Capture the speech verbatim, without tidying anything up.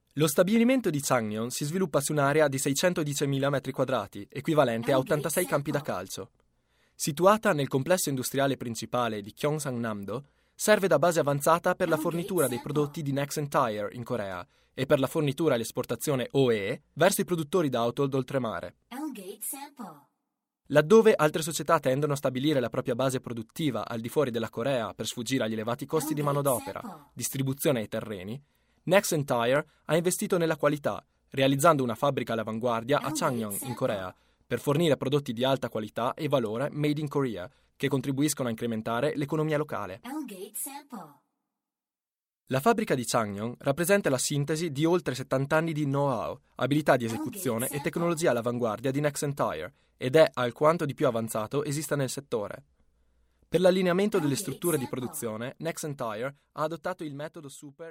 Lo stabilimento di Changneung si sviluppa su un'area di seicentodicimila metri quadrati, equivalente a ottantasei campi da calcio. Situata nel complesso industriale principale di Gyeongsangnam-do, serve da base avanzata per la fornitura dei prodotti di Nexen Tire in Corea e per la fornitura e l'esportazione O E verso i produttori d'auto d'oltremare. Laddove altre società tendono a stabilire la propria base produttiva al di fuori della Corea per sfuggire agli elevati costi di manodopera, distribuzione e terreni, Nexen Tire ha investito nella qualità, realizzando una fabbrica all'avanguardia a Changneung, in Corea, per fornire prodotti di alta qualità e valore made in Korea, che contribuiscono a incrementare l'economia locale. La fabbrica di Changneung rappresenta la sintesi di oltre settanta anni di know-how, abilità di esecuzione e tecnologia all'avanguardia di Nexen Tire ed è alquanto di più avanzato esista nel settore. Per l'allineamento delle strutture di produzione, Nexen Tire ha adottato il metodo Super